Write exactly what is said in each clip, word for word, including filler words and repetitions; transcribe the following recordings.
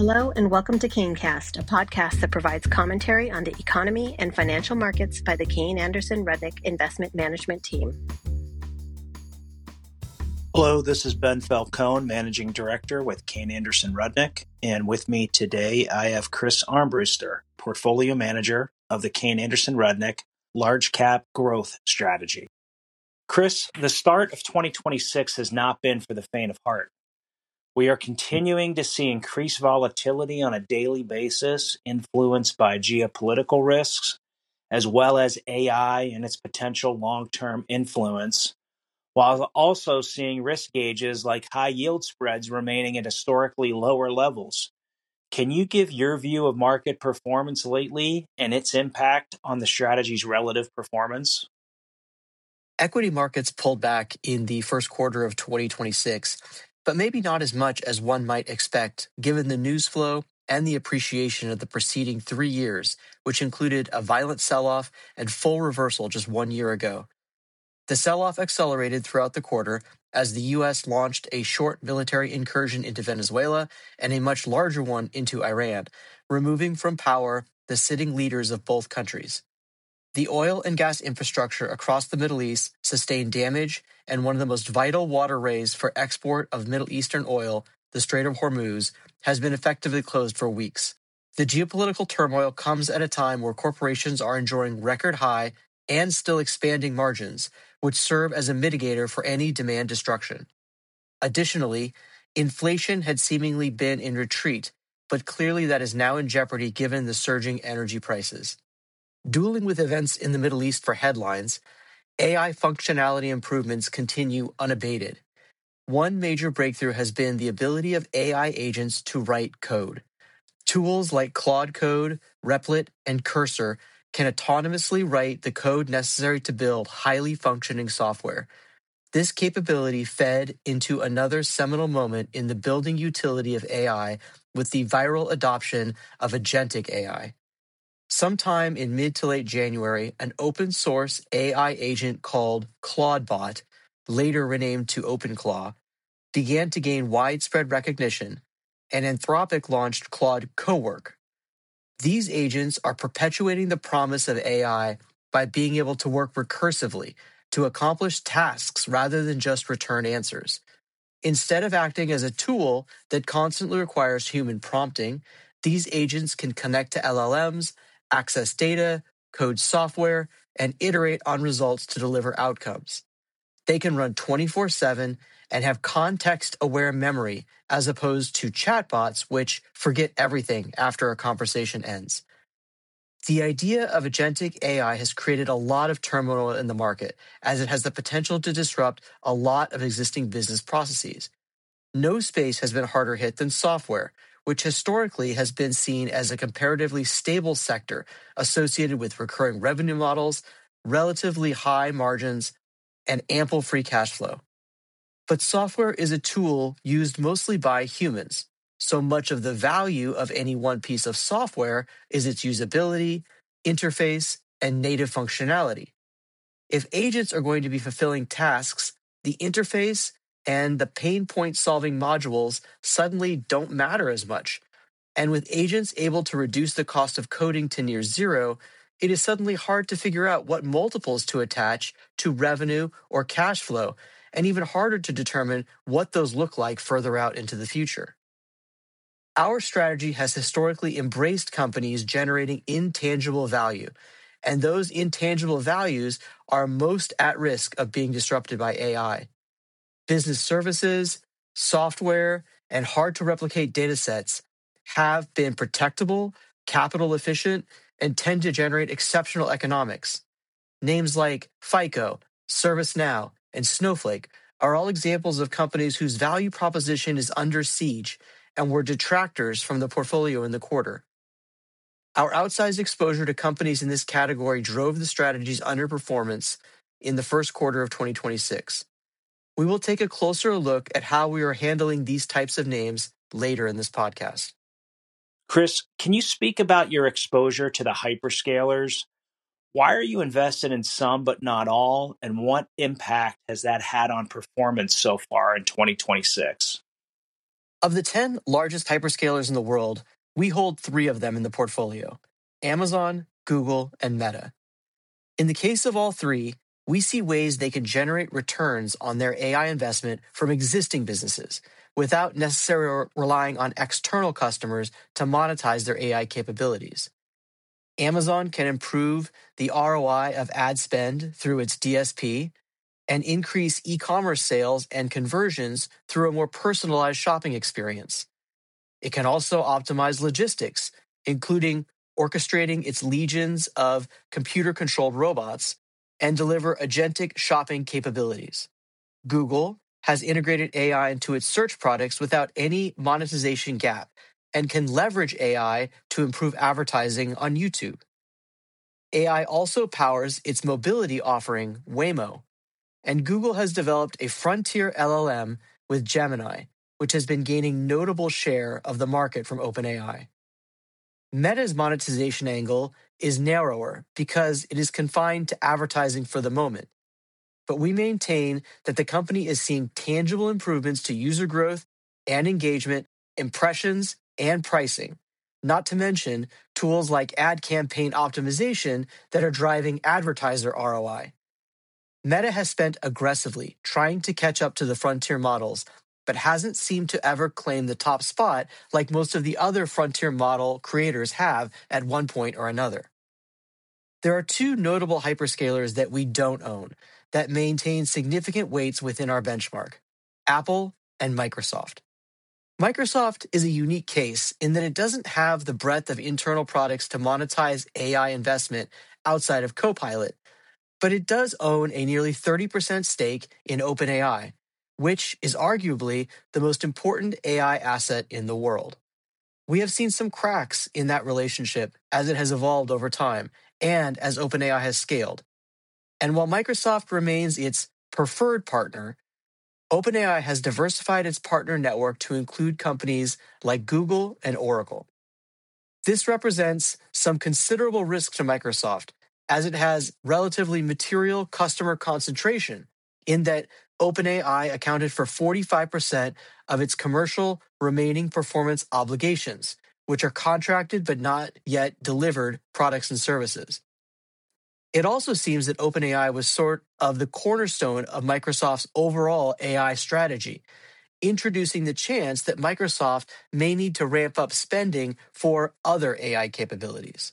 Hello and welcome to CaneCast, a podcast that provides commentary on the economy and financial markets by the Kayne Anderson Rudnick Investment Management Team. Hello, this is Ben Falcone, Managing Director with Kayne Anderson Rudnick, and with me today I have Chris Armbruster, Portfolio Manager of the Kayne Anderson Rudnick Large Cap Growth Strategy. Chris, the start of twenty twenty-six has not been for the faint of heart. We are continuing to see increased volatility on a daily basis, influenced by geopolitical risks, as well as A I and its potential long-term influence, while also seeing risk gauges like high yield spreads remaining at historically lower levels. Can you give your view of market performance lately and its impact on the strategy's relative performance? Equity markets pulled back in the first quarter of twenty twenty-six, but maybe not as much as one might expect given the news flow and the appreciation of the preceding three years, which included a violent sell-off and full reversal just one year ago. The sell-off accelerated throughout the quarter as the U S launched a short military incursion into Venezuela and a much larger one into Iran, removing from power the sitting leaders of both countries. The oil and gas infrastructure across the Middle East sustained damage, and one of the most vital waterways for export of Middle Eastern oil, the Strait of Hormuz, has been effectively closed for weeks. The geopolitical turmoil comes at a time where corporations are enjoying record high and still expanding margins, which serve as a mitigator for any demand destruction. Additionally, inflation had seemingly been in retreat, but clearly that is now in jeopardy given the surging energy prices. Dueling with events in the Middle East for headlines, A I functionality improvements continue unabated. One major breakthrough has been the ability of A I agents to write code. Tools like Claude Code, Replit, and Cursor can autonomously write the code necessary to build highly functioning software. This capability fed into another seminal moment in the building utility of A I with the viral adoption of agentic A I. Sometime in mid to late January, an open-source A I agent called Claudebot, later renamed to OpenClaw, began to gain widespread recognition, and Anthropic launched Claude Cowork. These agents are perpetuating the promise of A I by being able to work recursively to accomplish tasks rather than just return answers. Instead of acting as a tool that constantly requires human prompting, these agents can connect to L L Ms, access data, code software, and iterate on results to deliver outcomes. They can run twenty-four seven and have context-aware memory as opposed to chatbots which forget everything after a conversation ends. The idea of agentic A I has created a lot of turmoil in the market as it has the potential to disrupt a lot of existing business processes. No space has been harder hit than software, which historically has been seen as a comparatively stable sector associated with recurring revenue models, relatively high margins, and ample free cash flow. But software is a tool used mostly by humans, so much of the value of any one piece of software is its usability, interface, and native functionality. If agents are going to be fulfilling tasks, the interface and the pain point solving modules suddenly don't matter as much. And with agents able to reduce the cost of coding to near zero, it is suddenly hard to figure out what multiples to attach to revenue or cash flow, and even harder to determine what those look like further out into the future. Our strategy has historically embraced companies generating intangible value, and those intangible values are most at risk of being disrupted by A I. Business services, software, and hard-to-replicate datasets have been protectable, capital efficient, and tend to generate exceptional economics. Names like FICO, ServiceNow, and Snowflake are all examples of companies whose value proposition is under siege and were detractors from the portfolio in the quarter. Our outsized exposure to companies in this category drove the strategy's underperformance in the first quarter of twenty twenty-six. We will take a closer look at how we are handling these types of names later in this podcast. Chris, can you speak about your exposure to the hyperscalers? Why are you invested in some but not all, and what impact has that had on performance so far in twenty twenty-six? Of the ten largest hyperscalers in the world, we hold three of them in the portfolio: Amazon, Google, and Meta. In the case of all three, we see ways they can generate returns on their A I investment from existing businesses without necessarily relying on external customers to monetize their A I capabilities. Amazon can improve the R O I of ad spend through its D S P and increase e-commerce sales and conversions through a more personalized shopping experience. It can also optimize logistics, including orchestrating its legions of computer-controlled robots and deliver agentic shopping capabilities. Google has integrated A I into its search products without any monetization gap and can leverage A I to improve advertising on YouTube. A I also powers its mobility offering, Waymo, and Google has developed a frontier L L M with Gemini, which has been gaining notable share of the market from OpenAI. Meta's monetization angle is narrower because it is confined to advertising for the moment, but we maintain that the company is seeing tangible improvements to user growth and engagement, impressions, and pricing, not to mention tools like ad campaign optimization that are driving advertiser R O I. Meta has spent aggressively trying to catch up to the frontier models, but hasn't seemed to ever claim the top spot like most of the other frontier model creators have at one point or another. There are two notable hyperscalers that we don't own that maintain significant weights within our benchmark: Apple and Microsoft. Microsoft is a unique case in that it doesn't have the breadth of internal products to monetize A I investment outside of Copilot, but it does own a nearly thirty percent stake in OpenAI, which is arguably the most important A I asset in the world. We have seen some cracks in that relationship as it has evolved over time and as OpenAI has scaled. And while Microsoft remains its preferred partner, OpenAI has diversified its partner network to include companies like Google and Oracle. This represents some considerable risk to Microsoft, as it has relatively material customer concentration, in that OpenAI accounted for forty-five percent of its commercial remaining performance obligations, which are contracted but not yet delivered products and services. It also seems that OpenAI was sort of the cornerstone of Microsoft's overall A I strategy, introducing the chance that Microsoft may need to ramp up spending for other A I capabilities.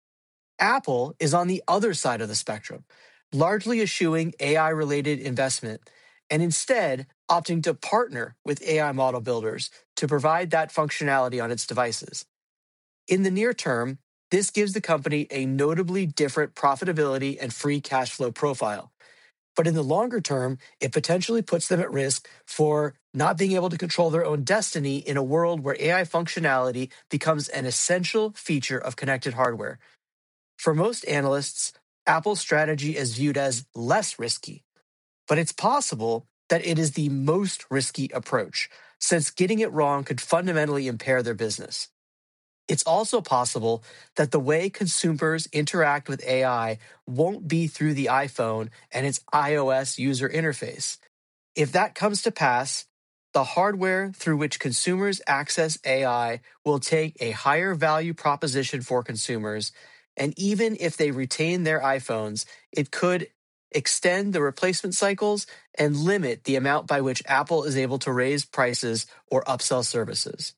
Apple is on the other side of the spectrum, largely eschewing A I-related investment and instead opting to partner with A I model builders to provide that functionality on its devices. In the near term, this gives the company a notably different profitability and free cash flow profile. But in the longer term, it potentially puts them at risk for not being able to control their own destiny in a world where A I functionality becomes an essential feature of connected hardware. For most analysts, Apple's strategy is viewed as less risky, but it's possible that it is the most risky approach, since getting it wrong could fundamentally impair their business. It's also possible that the way consumers interact with A I won't be through the iPhone and its iOS user interface. If that comes to pass, the hardware through which consumers access A I will take a higher value proposition for consumers, and even if they retain their iPhones, it could extend the replacement cycles and limit the amount by which Apple is able to raise prices or upsell services.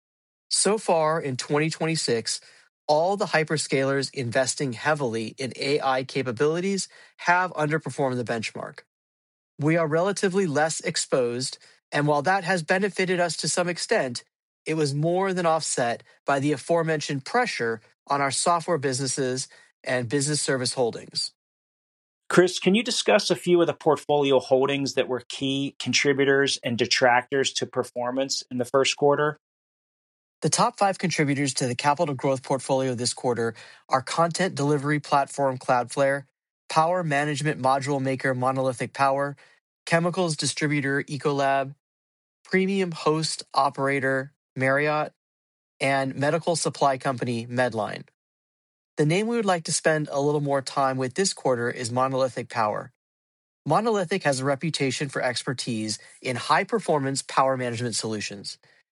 So far in twenty twenty-six, all the hyperscalers investing heavily in A I capabilities have underperformed the benchmark. We are relatively less exposed, and while that has benefited us to some extent, it was more than offset by the aforementioned pressure on our software businesses and business service holdings. Chris, can you discuss a few of the portfolio holdings that were key contributors and detractors to performance in the first quarter? The top five contributors to the capital growth portfolio this quarter are content delivery platform Cloudflare, power management module maker Monolithic Power, chemicals distributor Ecolab, premium host operator Marriott, and medical supply company Medline. The name we would like to spend a little more time with this quarter is Monolithic Power. Monolithic has a reputation for expertise in high-performance power management solutions.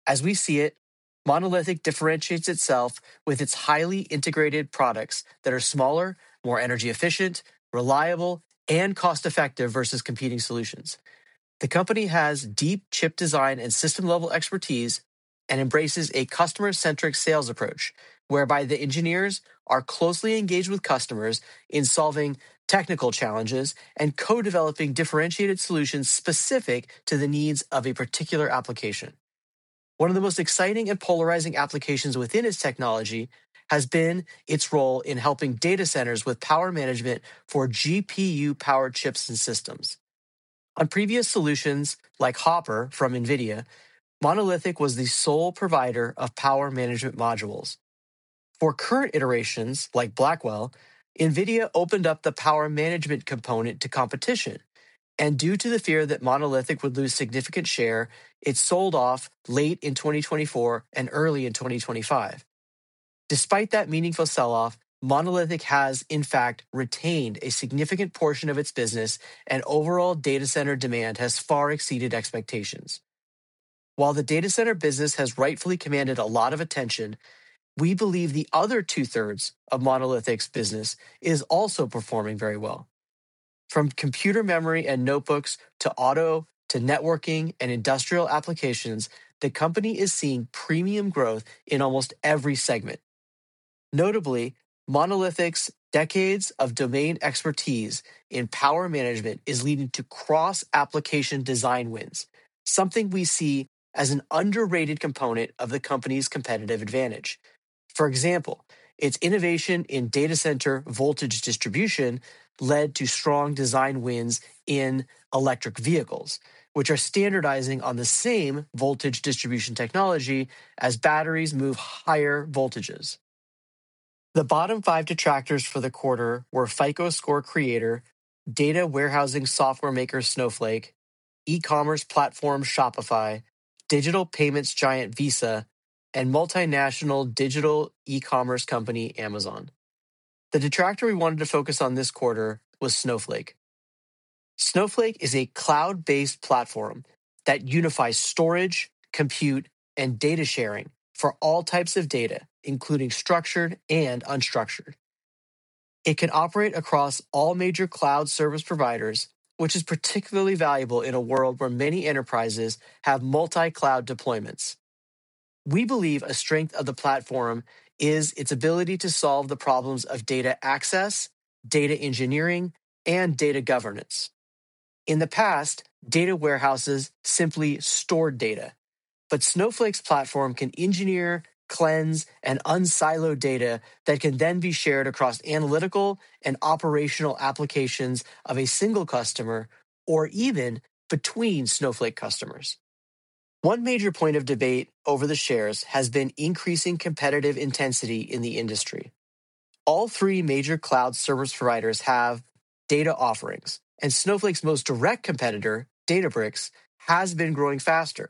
As we see it, Monolithic differentiates itself with its highly integrated products that are smaller, more energy efficient, reliable, and cost-effective versus competing solutions. The company has deep chip design and system-level expertise and embraces a customer-centric sales approach, whereby the engineers are closely engaged with customers in solving technical challenges and co-developing differentiated solutions specific to the needs of a particular application. One of the most exciting and polarizing applications within its technology has been its role in helping data centers with power management for G P U-powered chips and systems. On previous solutions like Hopper from NVIDIA, Monolithic was the sole provider of power management modules. For current iterations like Blackwell, NVIDIA opened up the power management component to competition, and due to the fear that Monolithic would lose significant share, it sold off late in twenty twenty-four and early in twenty twenty-five. Despite that meaningful sell-off, Monolithic has, in fact, retained a significant portion of its business, and overall data center demand has far exceeded expectations. While the data center business has rightfully commanded a lot of attention, we believe the other two-thirds of Monolithic's business is also performing very well. From computer memory and notebooks to auto to networking and industrial applications, the company is seeing premium growth in almost every segment. Notably, Monolithic's decades of domain expertise in power management is leading to cross-application design wins, something we see as an underrated component of the company's competitive advantage. For example, its innovation in data center voltage distribution led to strong design wins in electric vehicles, which are standardizing on the same voltage distribution technology as batteries move higher voltages. The bottom five detractors for the quarter were FICO Score creator, data warehousing software maker Snowflake, e-commerce platform Shopify, digital payments giant Visa, and multinational digital e-commerce company Amazon. The detractor we wanted to focus on this quarter was Snowflake. Snowflake is a cloud-based platform that unifies storage, compute, and data sharing for all types of data, including structured and unstructured. It can operate across all major cloud service providers, which is particularly valuable in a world where many enterprises have multi-cloud deployments. We believe a strength of the platform is its ability to solve the problems of data access, data engineering, and data governance. In the past, data warehouses simply stored data, but Snowflake's platform can engineer, cleanse, and unsilo data that can then be shared across analytical and operational applications of a single customer or even between Snowflake customers. One major point of debate over the shares has been increasing competitive intensity in the industry. All three major cloud service providers have data offerings, and Snowflake's most direct competitor, Databricks, has been growing faster.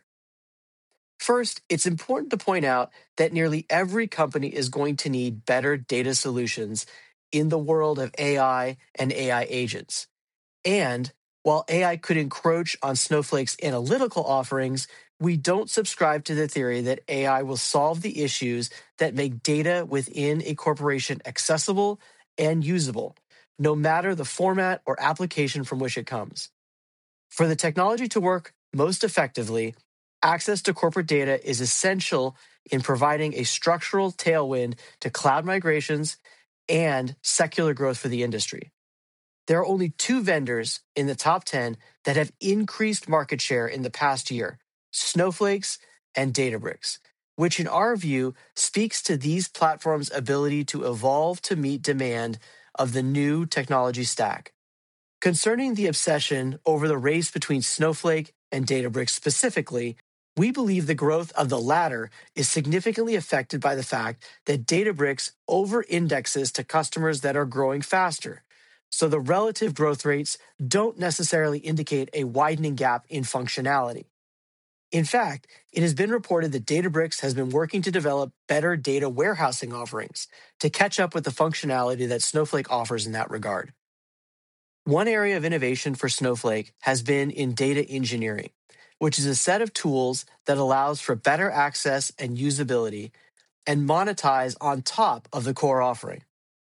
First, it's important to point out that nearly every company is going to need better data solutions in the world of A I and A I agents. And while A I could encroach on Snowflake's analytical offerings, we don't subscribe to the theory that A I will solve the issues that make data within a corporation accessible and usable, no matter the format or application from which it comes. For the technology to work most effectively, access to corporate data is essential in providing a structural tailwind to cloud migrations and secular growth for the industry. There are only two vendors in the top ten that have increased market share in the past year, Snowflake's and Databricks, which in our view speaks to these platforms' ability to evolve to meet demand of the new technology stack. Concerning the obsession over the race between Snowflake and Databricks specifically, we believe the growth of the latter is significantly affected by the fact that Databricks over-indexes to customers that are growing faster. So the relative growth rates don't necessarily indicate a widening gap in functionality. In fact, it has been reported that Databricks has been working to develop better data warehousing offerings to catch up with the functionality that Snowflake offers in that regard. One area of innovation for Snowflake has been in data engineering. which is a set of tools that allows for better access and usability and monetize on top of the core offering.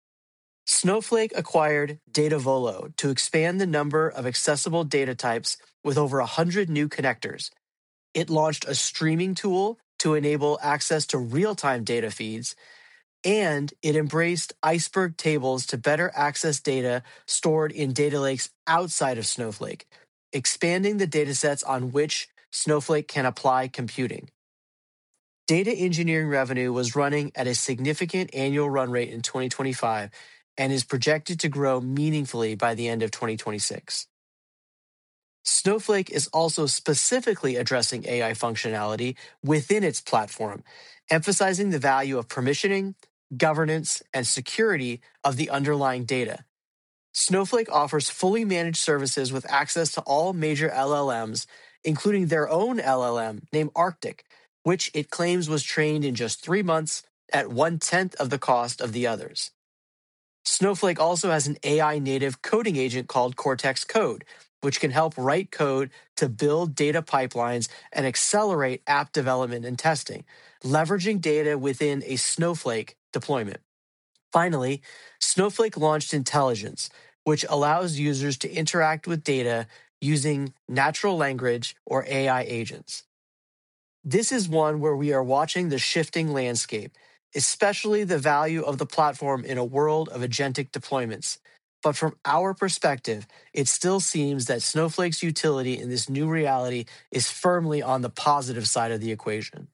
Snowflake acquired Datavolo to expand the number of accessible data types with over one hundred new connectors. It launched a streaming tool to enable access to real-time data feeds, and it embraced Iceberg tables to better access data stored in data lakes outside of Snowflake, expanding the datasets on which Snowflake can apply computing. Data engineering revenue was running at a significant annual run rate in twenty twenty-five and is projected to grow meaningfully by the end of twenty twenty-six. Snowflake is also specifically addressing A I functionality within its platform, emphasizing the value of permissioning, governance, and security of the underlying data. Snowflake offers fully managed services with access to all major L L Ms, including their own L L M named Arctic, which it claims was trained in just three months at one-tenth of the cost of the others. Snowflake also has an A I-native coding agent called Cortex Code, which can help write code to build data pipelines and accelerate app development and testing, leveraging data within a Snowflake deployment. Finally, Snowflake launched Intelligence, which allows users to interact with data using natural language or A I agents. This is one where we are watching the shifting landscape, especially the value of the platform in a world of agentic deployments. But from our perspective, it still seems that Snowflake's utility in this new reality is firmly on the positive side of the equation.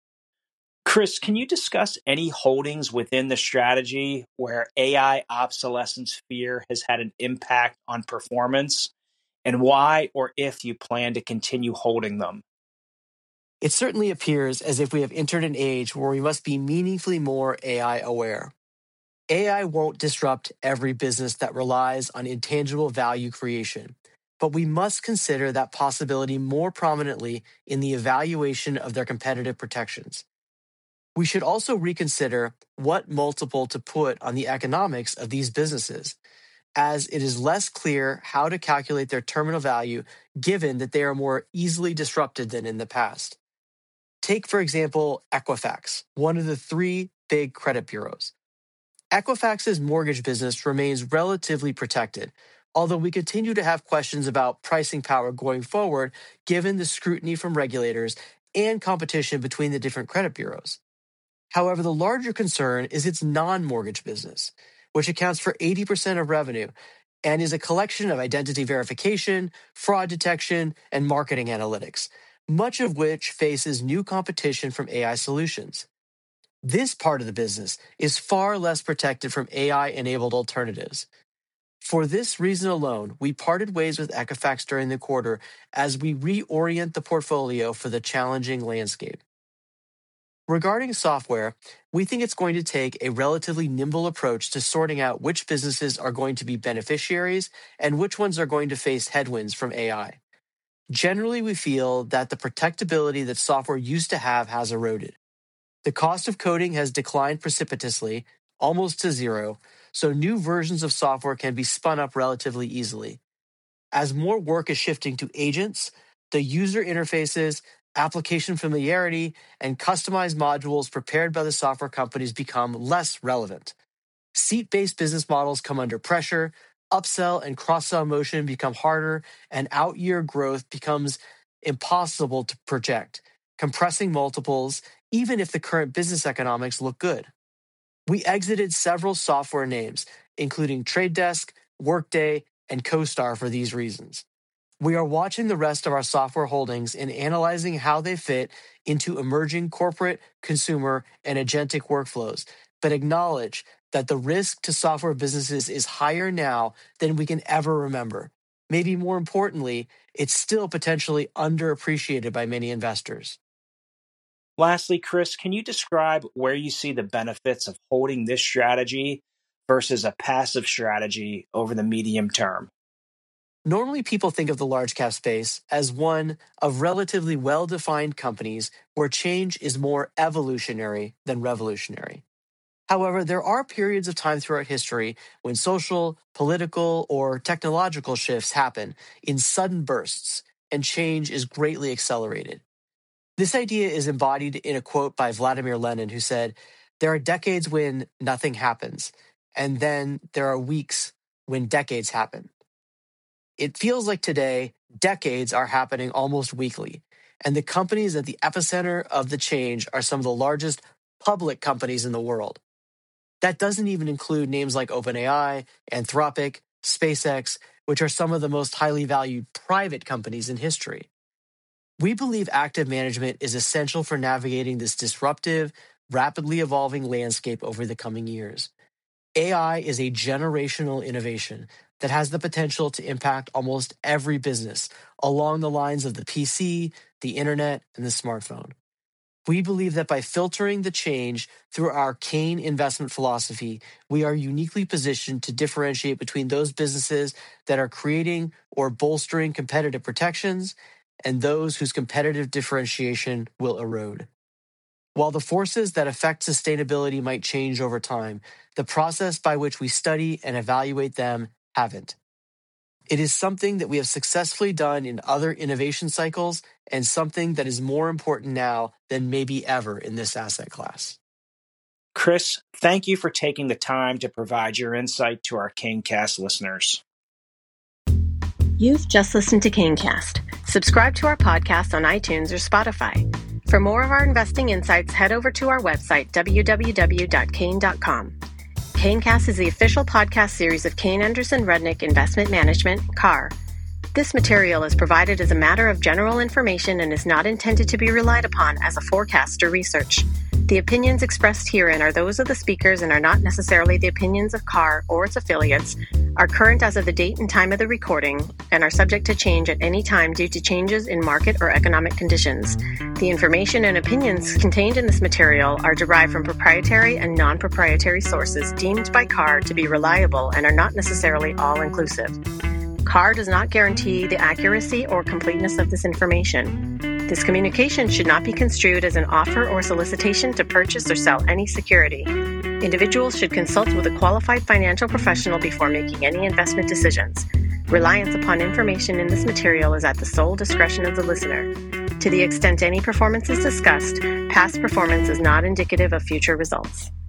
Chris, can you discuss any holdings within the strategy where A I obsolescence fear has had an impact on performance, and why or if you plan to continue holding them? It certainly appears as if we have entered an age where we must be meaningfully more A I aware. A I won't disrupt every business that relies on intangible value creation, but we must consider that possibility more prominently in the evaluation of their competitive protections. We should also reconsider what multiple to put on the economics of these businesses, as it is less clear how to calculate their terminal value given that they are more easily disrupted than in the past. Take, for example, Equifax, one of the three big credit bureaus. Equifax's mortgage business remains relatively protected, although we continue to have questions about pricing power going forward given the scrutiny from regulators and competition between the different credit bureaus. However, the larger concern is its non-mortgage business, which accounts for eighty percent of revenue and is a collection of identity verification, fraud detection, and marketing analytics, much of which faces new competition from A I solutions. This part of the business is far less protected from A I-enabled alternatives. For this reason alone, we parted ways with Equifax during the quarter as we reorient the portfolio for the challenging landscape. Regarding software, we think it's going to take a relatively nimble approach to sorting out which businesses are going to be beneficiaries and which ones are going to face headwinds from A I. Generally, we feel that the protectability that software used to have has eroded. The cost of coding has declined precipitously, almost to zero, so new versions of software can be spun up relatively easily. As more work is shifting to agents, the user interfaces, application familiarity, and customized modules prepared by the software companies become less relevant. Seat-based business models come under pressure, upsell and cross-sell motion become harder, and out-year growth becomes impossible to project, compressing multiples even if the current business economics look good. We exited several software names, including Trade Desk, Workday, and CoStar for these reasons. We are watching the rest of our software holdings and analyzing how they fit into emerging corporate, consumer, and agentic workflows, but acknowledge that the risk to software businesses is higher now than we can ever remember. Maybe more importantly, it's still potentially underappreciated by many investors. Lastly, Chris, can you describe where you see the benefits of holding this strategy versus a passive strategy over the medium term? Normally, people think of the large cap space as one of relatively well-defined companies where change is more evolutionary than revolutionary. However, there are periods of time throughout history when social, political, or technological shifts happen in sudden bursts, and change is greatly accelerated. This idea is embodied in a quote by Vladimir Lenin, who said, "There are decades when nothing happens, and then there are weeks when decades happen." It feels like today, decades are happening almost weekly, and the companies at the epicenter of the change are some of the largest public companies in the world. That doesn't even include names like OpenAI, Anthropic, SpaceX, which are some of the most highly valued private companies in history. We believe active management is essential for navigating this disruptive, rapidly evolving landscape over the coming years. A I is a generational innovation that has the potential to impact almost every business along the lines of the P C, the internet, and the smartphone. We believe that by filtering the change through our Kane investment philosophy, we are uniquely positioned to differentiate between those businesses that are creating or bolstering competitive protections and those whose competitive differentiation will erode. While the forces that affect sustainability might change over time, the process by which we study and evaluate them haven't. It is something that we have successfully done in other innovation cycles and something that is more important now than maybe ever in this asset class. Chris, thank you for taking the time to provide your insight to our CaneCast listeners. You've just listened to CaneCast. Subscribe to our podcast on iTunes or Spotify. For more of our investing insights, head over to our website, w w w dot kane dot com. CaneCast is the official podcast series of Kane Anderson Rudnick Investment Management, C A R. This material is provided as a matter of general information and is not intended to be relied upon as a forecast or research. The opinions expressed herein are those of the speakers and are not necessarily the opinions of C A R or its affiliates, are current as of the date and time of the recording, and are subject to change at any time due to changes in market or economic conditions. The information and opinions contained in this material are derived from proprietary and non-proprietary sources deemed by C A R to be reliable and are not necessarily all-inclusive. C A R does not guarantee the accuracy or completeness of this information. This communication should not be construed as an offer or solicitation to purchase or sell any security. Individuals should consult with a qualified financial professional before making any investment decisions. Reliance upon information in this material is at the sole discretion of the listener. To the extent any performance is discussed, past performance is not indicative of future results.